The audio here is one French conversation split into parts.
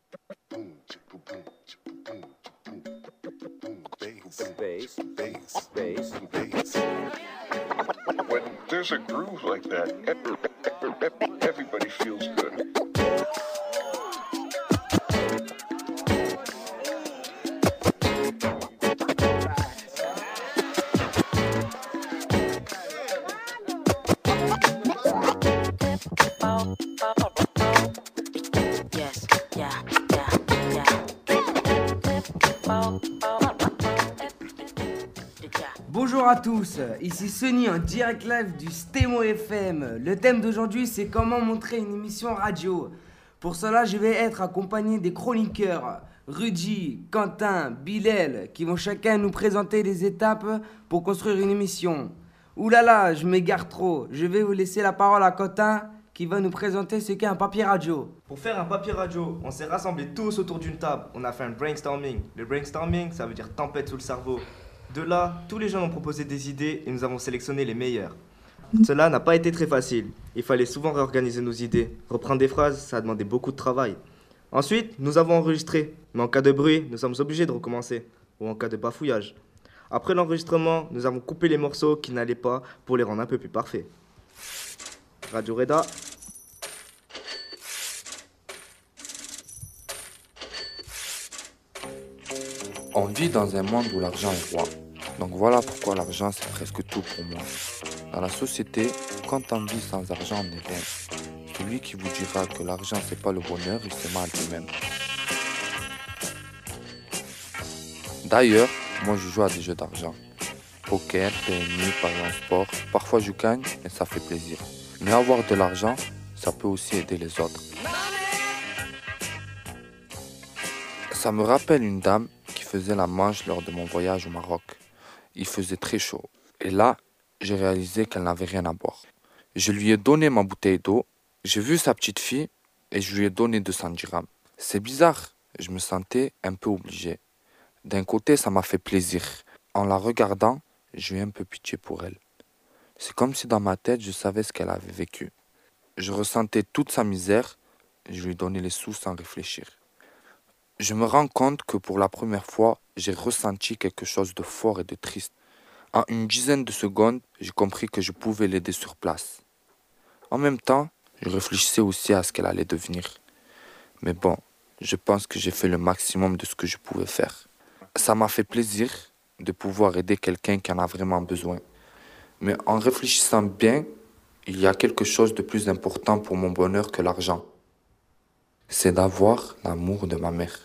When there's a groove like that, everybody feels good. Yes, yeah, yeah, yeah. Bonjour à tous, ici Sonny en direct live du Stémo FM. Le thème d'aujourd'hui c'est comment montrer une émission radio. Pour cela je vais être accompagné des chroniqueurs Rudy, Quentin, Bilal qui vont chacun nous présenter les étapes pour construire une émission. Ouh là là, je m'égare trop, je vais vous laisser la parole à Quentin qui va nous présenter ce qu'est un papier radio. Pour faire un papier radio, on s'est rassemblés tous autour d'une table. On a fait un brainstorming. Le brainstorming, ça veut dire tempête sous le cerveau. De là, tous les gens ont proposé des idées et nous avons sélectionné les meilleures. Cela n'a pas été très facile. Il fallait souvent réorganiser nos idées. Reprendre des phrases, ça a demandé beaucoup de travail. Ensuite, nous avons enregistré. Mais en cas de bruit, nous sommes obligés de recommencer. Ou en cas de bafouillage. Après l'enregistrement, nous avons coupé les morceaux qui n'allaient pas pour les rendre un peu plus parfaits. Radio Reda. On vit dans un monde où l'argent est roi. Donc voilà pourquoi l'argent c'est presque tout pour moi. Dans la société, quand on vit sans argent, on n'est rien. Celui qui vous dira que l'argent c'est pas le bonheur, il se mal lui-même. D'ailleurs, moi je joue à des jeux d'argent. Poker, PMU, parions en sport. Parfois je gagne et ça fait plaisir. Mais avoir de l'argent, ça peut aussi aider les autres. Ça me rappelle une dame qui faisait la manche lors de mon voyage au Maroc. Il faisait très chaud. Et là, j'ai réalisé qu'elle n'avait rien à boire. Je lui ai donné ma bouteille d'eau. J'ai vu sa petite fille et je lui ai donné 200 dirhams. C'est bizarre, je me sentais un peu obligé. D'un côté, ça m'a fait plaisir. En la regardant, j'ai eu un peu pitié pour elle. C'est comme si dans ma tête, je savais ce qu'elle avait vécu. Je ressentais toute sa misère et je lui donnais les sous sans réfléchir. Je me rends compte que pour la première fois, j'ai ressenti quelque chose de fort et de triste. En une dizaine de secondes, j'ai compris que je pouvais l'aider sur place. En même temps, je réfléchissais aussi à ce qu'elle allait devenir. Mais bon, je pense que j'ai fait le maximum de ce que je pouvais faire. Ça m'a fait plaisir de pouvoir aider quelqu'un qui en a vraiment besoin. Mais en réfléchissant bien, il y a quelque chose de plus important pour mon bonheur que l'argent. C'est d'avoir l'amour de ma mère.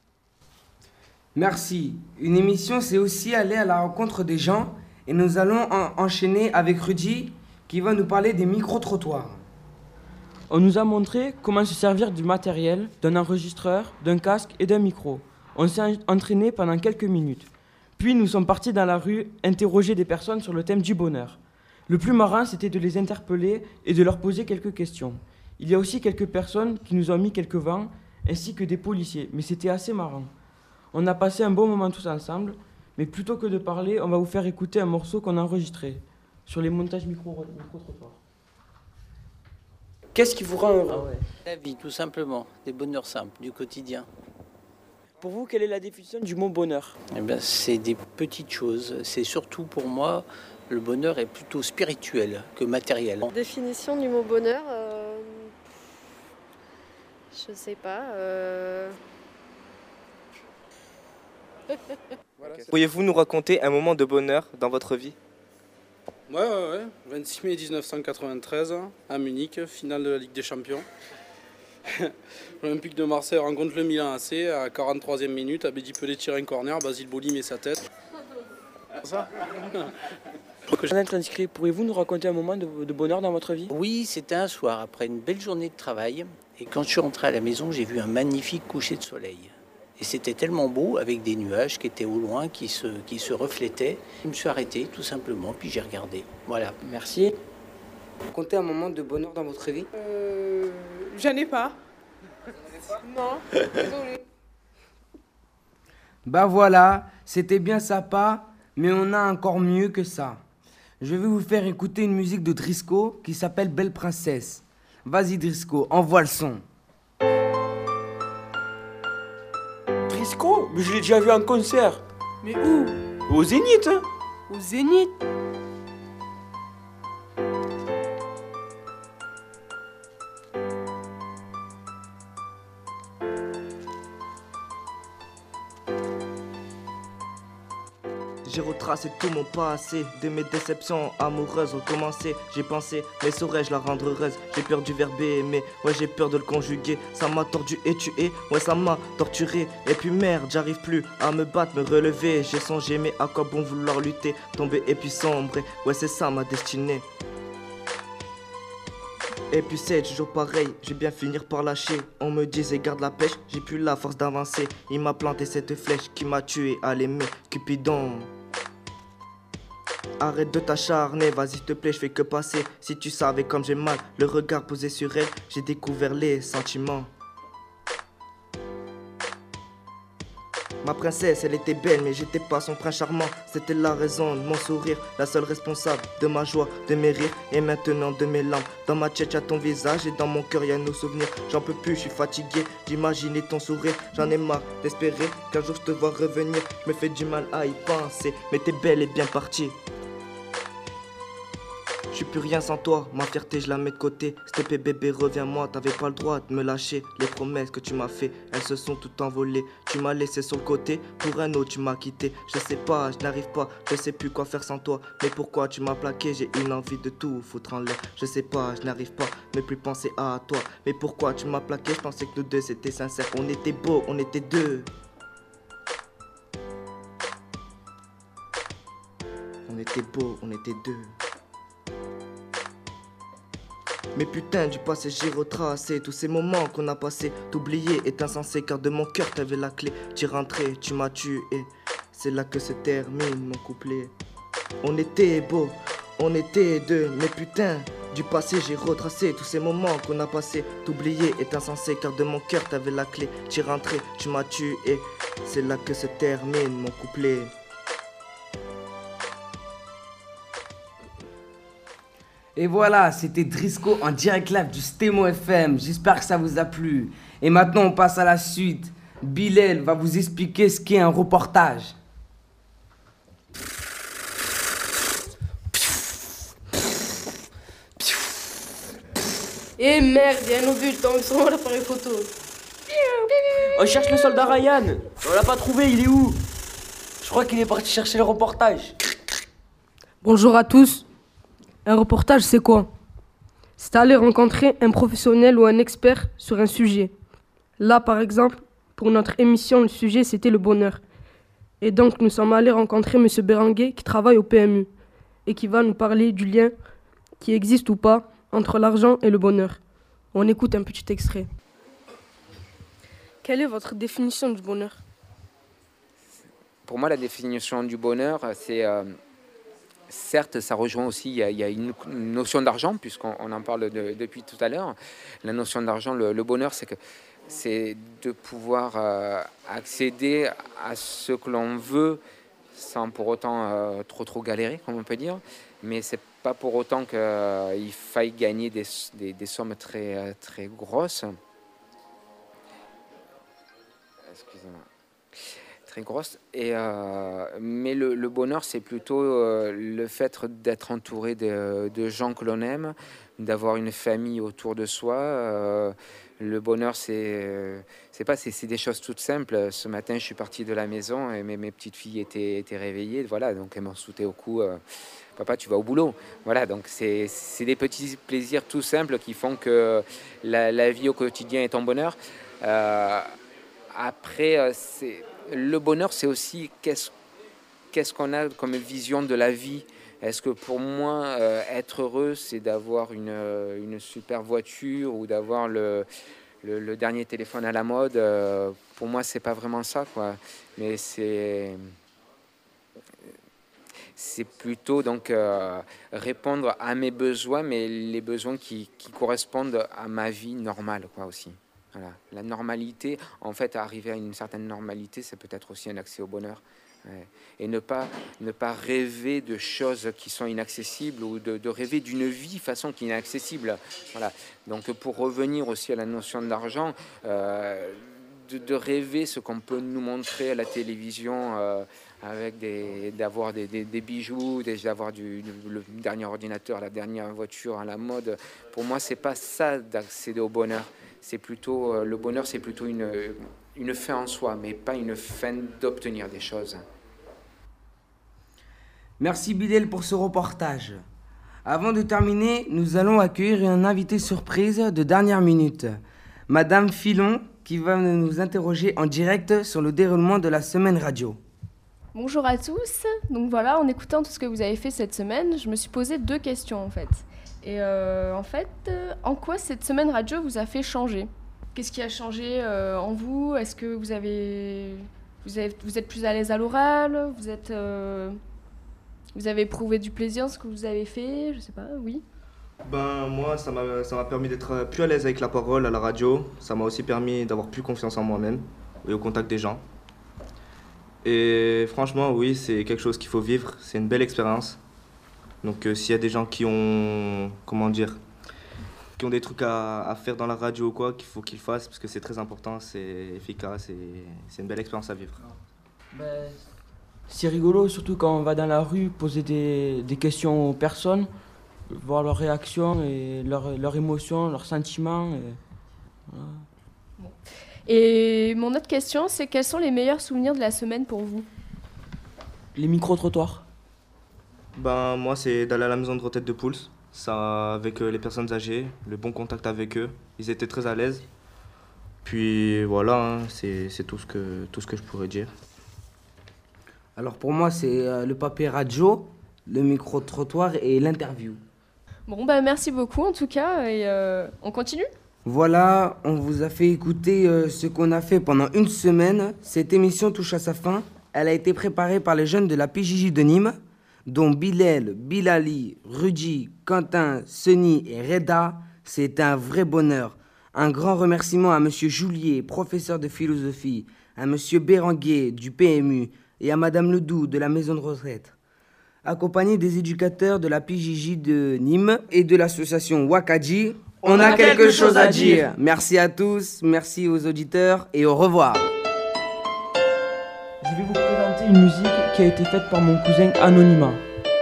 Merci. Une émission, c'est aussi aller à la rencontre des gens et nous allons enchaîner avec Rudy qui va nous parler des micro-trottoirs. On nous a montré comment se servir du matériel, d'un enregistreur, d'un casque et d'un micro. On s'est entraîné pendant quelques minutes. Puis nous sommes partis dans la rue interroger des personnes sur le thème du bonheur. Le plus marrant, c'était de les interpeller et de leur poser quelques questions. Il y a aussi quelques personnes qui nous ont mis quelques vents, ainsi que des policiers, mais c'était assez marrant. On a passé un bon moment tous ensemble, mais plutôt que de parler, on va vous faire écouter un morceau qu'on a enregistré sur les montages micro-trottoirs. Qu'est-ce qui vous rend heureux? La vie, tout simplement, des bonheurs simples, du quotidien. Pour vous, quelle est la définition du mot bonheur? Eh bien, c'est des petites choses. C'est surtout pour moi, le bonheur est plutôt spirituel que matériel. Définition du mot bonheur, je sais pas. Pourriez-vous nous raconter un moment de bonheur dans votre vie? Ouais. 26 mai 1993, à Munich, finale de la Ligue des Champions. L'Olympique de Marseille rencontre le Milan AC à 43e minute. Abedi Pelé tire un corner, Basile Boli met sa tête. Ça Jean-Être inscrit, pourriez-vous nous raconter un moment de bonheur dans votre vie? Oui, c'était un soir, après une belle journée de travail. Et quand je suis rentré à la maison, j'ai vu un magnifique coucher de soleil. Et c'était tellement beau, avec des nuages qui étaient au loin, qui se reflétaient. Je me suis arrêté, tout simplement, puis j'ai regardé. Voilà. Merci. Racontez un moment de bonheur dans votre vie. J'en ai pas. Non, désolé. Bah voilà, c'était bien sympa, mais on a encore mieux que ça. Je vais vous faire écouter une musique de Drisco qui s'appelle Belle Princesse. Vas-y Drisco, envoie le son. Driscoll? Mais je l'ai déjà vu en concert. Mais où? Au Zénith, hein. Au Zénith? J'ai retracé tout mon passé, de mes déceptions amoureuses recommencer. J'ai pensé, mais saurais-je la rendre heureuse? J'ai peur du verbe aimer, ouais j'ai peur de le conjuguer. Ça m'a tordu et tué, ouais ça m'a torturé. Et puis merde, j'arrive plus à me battre, me relever. J'ai songé, mais à quoi bon vouloir lutter? Tomber et puis sombrer, ouais c'est ça ma destinée. Et puis c'est toujours pareil, je vais bien finir par lâcher. On me disait garde la pêche, j'ai plus la force d'avancer. Il m'a planté cette flèche qui m'a tué à l'aimer, Cupidon. Arrête de t'acharner, vas-y s'il te plaît, je fais que passer. Si tu savais comme j'ai mal, le regard posé sur elle, j'ai découvert les sentiments. Ma princesse, elle était belle, mais j'étais pas son prince charmant. C'était la raison de mon sourire, la seule responsable de ma joie, de mes rires et maintenant de mes larmes. Dans ma tête, y'a ton visage et dans mon cœur, y'a nos souvenirs. J'en peux plus, je suis fatigué d'imaginer ton sourire. J'en ai marre d'espérer qu'un jour je te vois revenir. Je me fais du mal à y penser, mais t'es belle et bien partie. Je suis plus rien sans toi, ma fierté je la mets de côté. S'il te plaît bébé reviens-moi, t'avais pas le droit de me lâcher. Les promesses que tu m'as fait, elles se sont toutes envolées. Tu m'as laissé sur le côté, pour un autre tu m'as quitté. Je sais pas, je n'arrive pas, je sais plus quoi faire sans toi. Mais pourquoi tu m'as plaqué, j'ai une envie de tout foutre en l'air. Je sais pas, je n'arrive pas, ne plus penser à toi. Mais pourquoi tu m'as plaqué, je pensais que nous deux c'était sincère. On était beaux, on était deux. On était beaux, on était deux. Mais putain, du passé j'ai retracé tous ces moments qu'on a passés. T'oublier est insensé car de mon cœur t'avais la clé. T'y rentré, tu m'as tué, c'est là que se termine mon couplet. On était beaux, on était deux, mais putain, du passé j'ai retracé tous ces moments qu'on a passés. T'oublier est insensé car de mon cœur t'avais la clé. T'y rentré, tu m'as tué, c'est là que se termine mon couplet. Et voilà, c'était Driscoll en direct live du Stemo FM. J'espère que ça vous a plu. Et maintenant, on passe à la suite. Bilal va vous expliquer ce qu'est un reportage. Eh merde, y'a un obus tombé sur l'appareil photo. On cherche le soldat Ryan. On l'a pas trouvé, il est où? Je crois qu'il est parti chercher le reportage. Bonjour à tous. Un reportage, c'est quoi? C'est aller rencontrer un professionnel ou un expert sur un sujet. Là, par exemple, pour notre émission, le sujet, c'était le bonheur. Et donc, nous sommes allés rencontrer M. Berenguer, qui travaille au PMU, et qui va nous parler du lien qui existe ou pas entre l'argent et le bonheur. On écoute un petit extrait. Quelle est votre définition du bonheur? Pour moi, la définition du bonheur, c'est... certes, ça rejoint aussi, il y a une notion d'argent, puisqu'on en parle depuis tout à l'heure. La notion d'argent, le bonheur, c'est de pouvoir accéder à ce que l'on veut sans pour autant trop galérer, comme on peut dire. Mais c'est pas pour autant qu'il faille gagner des sommes très grosses. Excusez-moi. Très grosse. Mais le bonheur, c'est plutôt le fait d'être entouré de gens que l'on aime, d'avoir une famille autour de soi. Le bonheur, c'est des choses toutes simples. Ce matin, je suis parti de la maison et mes petites filles étaient réveillées. Voilà, donc elles m'ont sauté au cou. Papa, tu vas au boulot. Voilà, donc c'est des petits plaisirs tout simples qui font que la vie au quotidien est un bonheur. Après, le bonheur, c'est aussi qu'est-ce qu'on a comme vision de la vie. Est-ce que pour moi, être heureux, c'est d'avoir une super voiture ou d'avoir le dernier téléphone à la mode? Pour moi, c'est pas vraiment ça, quoi. Mais c'est plutôt donc répondre à mes besoins, mais les besoins qui correspondent à ma vie normale, quoi, aussi. Voilà. La normalité, en fait, arriver à une certaine normalité, c'est peut-être aussi un accès au bonheur. Ouais. Et ne pas rêver de choses qui sont inaccessibles ou de rêver d'une vie façon qui est inaccessible. Voilà. Donc pour revenir aussi à la notion d'argent, de rêver ce qu'on peut nous montrer à la télévision avec d'avoir des bijoux, d'avoir le dernier ordinateur, la dernière voiture à la mode. Pour moi, c'est pas ça d'accéder au bonheur. C'est plutôt le bonheur, c'est plutôt une fin en soi, mais pas une fin d'obtenir des choses. Merci Bilal pour ce reportage. Avant de terminer, nous allons accueillir un invité surprise de dernière minute, Madame Filon, qui va nous interroger en direct sur le déroulement de la semaine radio. Bonjour à tous. Donc voilà, en écoutant tout ce que vous avez fait cette semaine, je me suis posé 2 questions en fait. Et en quoi cette semaine radio vous a fait changer ? Qu'est-ce qui a changé en vous ? Est-ce que vous êtes plus à l'aise à l'oral ? Vous avez éprouvé du plaisir ce que vous avez fait ? Je sais pas, oui. Ben moi, ça m'a permis d'être plus à l'aise avec la parole à la radio. Ça m'a aussi permis d'avoir plus confiance en moi-même et au contact des gens. Et franchement, oui, c'est quelque chose qu'il faut vivre. C'est une belle expérience. Donc s'il y a des gens qui ont, qui ont des trucs à faire dans la radio ou quoi, qu'il faut qu'ils fassent parce que c'est très important, c'est efficace et c'est une belle expérience à vivre. C'est rigolo, surtout quand on va dans la rue poser des questions aux personnes, voir leurs réactions et leurs émotions, leurs sentiments. Voilà. Et mon autre question, c'est quels sont les meilleurs souvenirs de la semaine pour vous ? Les micro-trottoirs. Ben moi, c'est d'aller à la maison de retraite de Pouls, ça, avec les personnes âgées, le bon contact avec eux. Ils étaient très à l'aise. Puis voilà, hein, c'est tout ce que je pourrais dire. Alors pour moi, c'est le papier radio, le micro-trottoir et l'interview. Bon, merci beaucoup en tout cas, et on continue ? Voilà, on vous a fait écouter ce qu'on a fait pendant une semaine. Cette émission touche à sa fin. Elle a été préparée par les jeunes de la PJJ de Nîmes, dont Bilal, Bilali, Rudy, Quentin, Seni et Reda. C'était un vrai bonheur. Un grand remerciement à Monsieur Joulier, professeur de philosophie, à Monsieur Béranguier du PMU et à Madame Ledoux de la maison de retraite. Accompagnés des éducateurs de la PJJ de Nîmes et de l'association Wakadji, on a quelque chose à dire. Merci à tous, merci aux auditeurs et au revoir. Je vais vous présenter une musique qui a été faite par mon cousin Anonyma.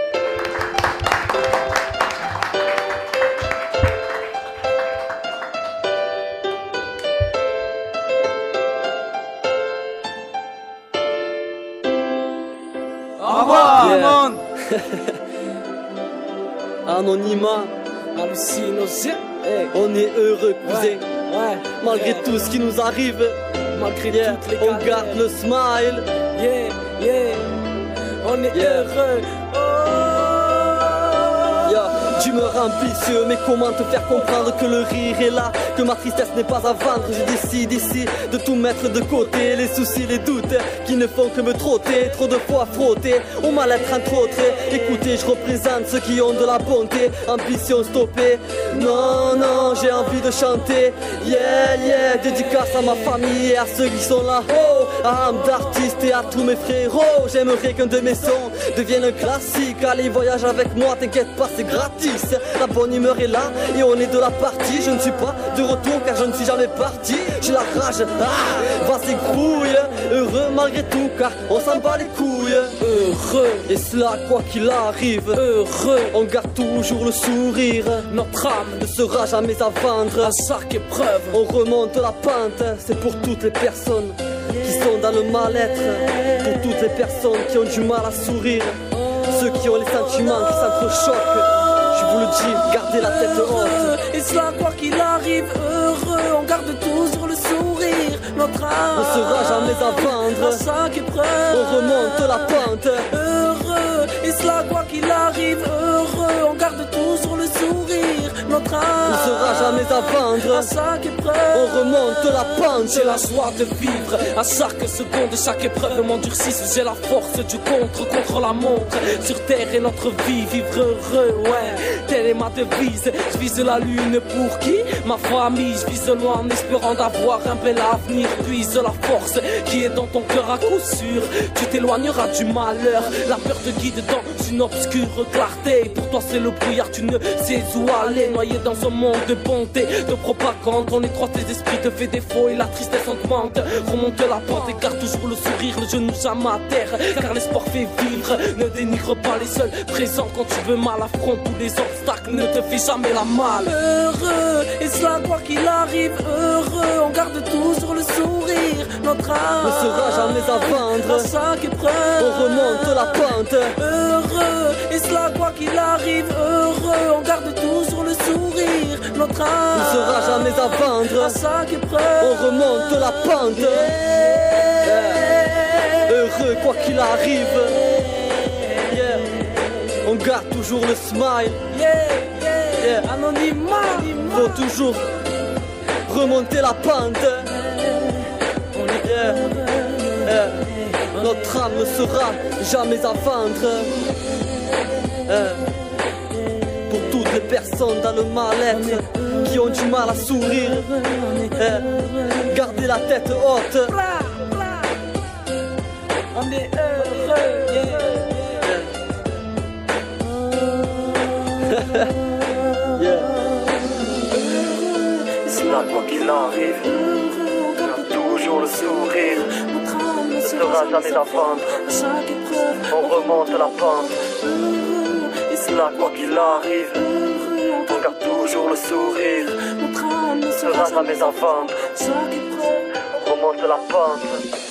Au revoir tout le monde. Anonyma, hallucinogène. On est heureux, cousin. Malgré tout ce qui nous arrive, malgré toutes les galères, on garde le smile. On est heureux. D'humeur ambitieux, mais comment te faire comprendre que le rire est là, que ma tristesse n'est pas à vendre. Je décide ici de tout mettre de côté, les soucis, les doutes qui ne font que me trotter, trop de fois frotter au mal-être entre autres. Écoutez, je représente ceux qui ont de la bonté, ambition stoppée. Non, non, j'ai envie de chanter. Yeah, dédicace à ma famille et à ceux qui sont là. Oh, à âme d'artiste et à tous mes frérots. J'aimerais qu'un de mes sons devienne un classique. Allez, voyage avec moi, t'inquiète pas, c'est gratis. La bonne humeur est là et on est de la partie. Je ne suis pas de retour car je ne suis jamais parti. J'ai la rage, vas-y grouille. Heureux malgré tout car on s'en bat les couilles. Heureux, et cela quoi qu'il arrive. Heureux, on garde toujours le sourire. Notre âme ne sera jamais à vendre. À chaque épreuve, on remonte la pente. C'est pour toutes les personnes qui sont dans le mal-être, pour toutes les personnes qui ont du mal à sourire, ceux qui ont les sentiments qui s'entrechoquent. Je vous le dis, gardez la tête haute. Et cela quoi qu'il arrive, heureux, on garde toujours le sourire. Notre âme ne sera jamais à vendre. À chaque épreuve, on remonte la pente. Heureux, et cela quoi qu'il arrive, heureux, on garde toujours le sourire. Notre âme ne sera jamais à vendre. À chaque épreuve, on remonte la pente. J'ai la joie de vivre à chaque seconde, chaque épreuve m'endurcisse. J'ai la force du contre la montre. Sur terre est notre vie, vivre heureux, ouais. Telle est ma devise, je vise la lune pour qui? Ma famille, je vise loin en espérant d'avoir un bel avenir. Puise la force qui est dans ton cœur à coup sûr. Tu t'éloigneras du malheur, la peur te guide dans une obscure clarté. Pour toi c'est le brouillard, tu ne sais où aller. Noyé dans un monde de bonté, de propagande, on est trop croise tes esprits te fait défaut et la tristesse augmente. Remonte la pente et garde toujours le sourire, le genou jamais à terre, car l'espoir fait vivre. Ne dénigre pas les seuls présents quand tu veux mal, affronte tous les obstacles, ne te fais jamais la malle. Heureux, et cela quoi qu'il arrive, heureux, on garde toujours le sourire. Notre âme ne sera jamais à vendre. À chaque épreuve, on remonte la pente. Heureux, et cela quoi qu'il arrive, heureux, on garde toujours le sourire. Notre âme ne sera jamais à vendre. À chaque épreuve, on remonte la pente. Heureux quoi qu'il arrive, on garde toujours le smile. Anonymat, faut toujours remonter la pente. Notre âme ne sera jamais à vendre. Pour toutes les personnes dans le mal-être qui ont du mal à sourire, gardez la tête haute. On est heureux. C'est là quoi qu'il arrive, garde toujours le sourire. Ne sera jamais à vendre. On remonte la pente. C'est là quoi qu'il arrive, on garde toujours le sourire. Ne sera jamais à vendre. On remonte la pente.